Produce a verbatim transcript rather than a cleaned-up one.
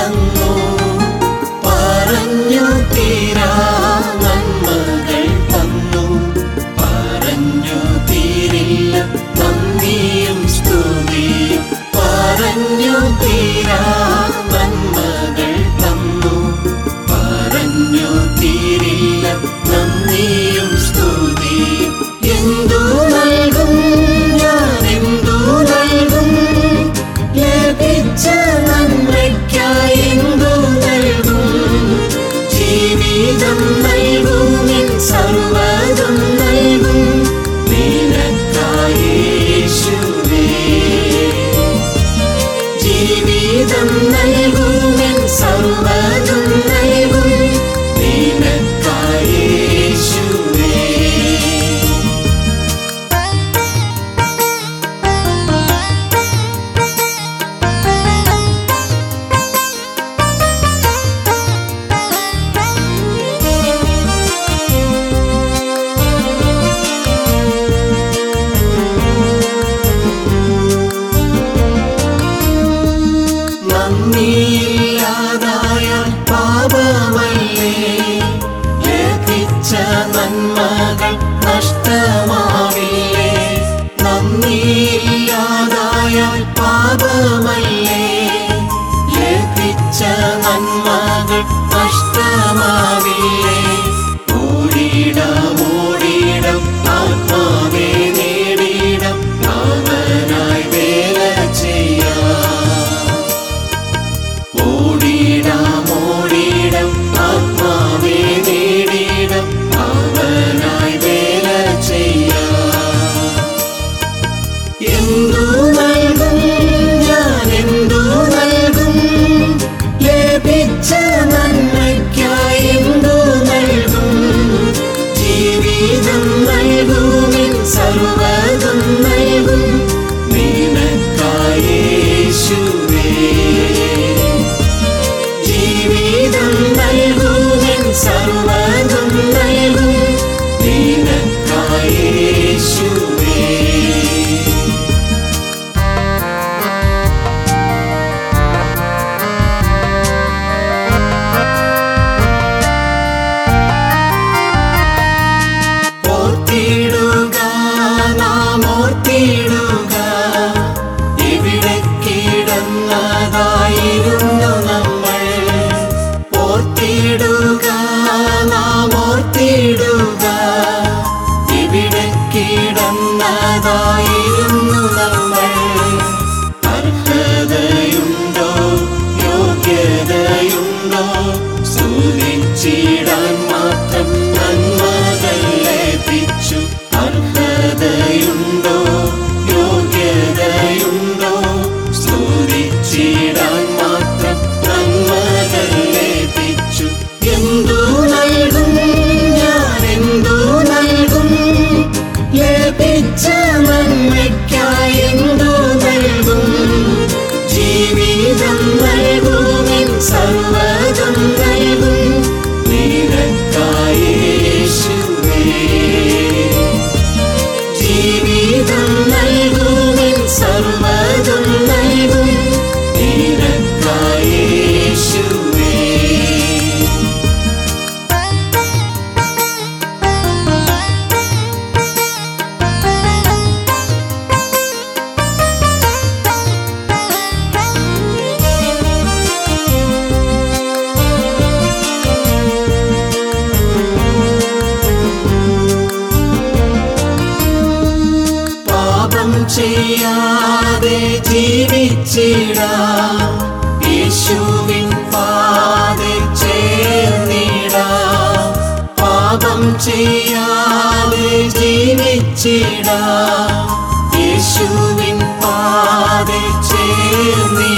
തന്നു. പറഞ്ഞു തീരാ നന്മകൾ തന്നു. പറഞ്ഞു തീരില്ല നന്ദിയും സ്തുതിയും. പറഞ്ഞു തീരാ നന്മകൾ തന്നു. പറഞ്ഞു തീരില്ല നന്ദിയും സ്തുതിയും. എന്തു നൽകും ഞാൻ, എന്തു നൽകും? ലഭിച്ച നന്മയ്ക്കായി എന്തു നൽകും? ജീവിതം നൽകുമിൻ സർവ്വതും നൽകും നിനക്കായി യേശുവേ. ജീവിതം നൽകുമിൻ സർവ്വതും നൽകും നിനക്കായി യേശുവേ. നന്ദിയില്ലാതായ പാപമല്ലേ, ലഭിച്ച നന്മകൾ നഷ്ടമാവില്ലേ? നന്ദിയില്ലാതായ പാപമല്ലേ, ലഭിച്ച നന്മകൾ നഷ്ടമാവില്ലേ? ഓടിയിടാം ഓടിയിടാം ആത്മാവേ നേടിയിടാം, അവനായി വേല ചെയ്യാം. ഓടിയിടാം ഓടിയിടാം ആത്മാവേ നേടിയിടാം, അവനായി വേല ചെയ്യാം. എന്തു നൽകും ഞാൻ, എന്തു നൽകും? ലഭിച്ച നന്മയ്ക്കായി എന്തു നൽകും? ജീവിതം നൽകുമിൻ സർവ്വതും നൽകും നിനക്കായി യേശുവേ. ജീവിതം നൽകുമിൻ സർവ്വതും നൽകും നിനക്കായി യേശുവേ. ഓർത്തിടുക നാം ഓർത്തിടുക, ഇവിടെ കിടന്നതായിരുന്നു നമ്മൾ. ഓർത്തിടുക നാം ഓർത്തിടുക, ഇവിടെ കിടന്നതായിരുന്നു നമ്മൾ. അർഹതയുണ്ടോ യോഗ്യതയുണ്ടോ സ്തുതിച്ചിടാൻ മാത്രം നന്മകൾ ലഭിച്ചു? അർഹതയുണ്ടോ യോഗ്യതയുണ്ടോ സ്തുതിച്ചിടാൻ മാത്രം നന്മകൾ ലഭിച്ചു? എന്തു നൽകും ഞാൻ, എന്തു നൽകും? ലഭിച്ച നന്മയ്ക്കായി എന്തു നൽകും? ജീവിതം നൽകുമിൻ സർവ്വതും നൽകും നിനക്കായി യേശുവേ. ജീവിതം നൽകുമിൻ സർവ്വതും നൽകും നിനക്കായി യേശുവേ. പാപം ചെയ്യാതെ ജീവിച്ചിടാം, യേശുവിൻ പാതെ ചേർന്നിടാം. പാപം ചെയ്യാതെ ജീവിച്ചിടാം, യേശുവിൻ പാതെ ചേർന്നിടാം.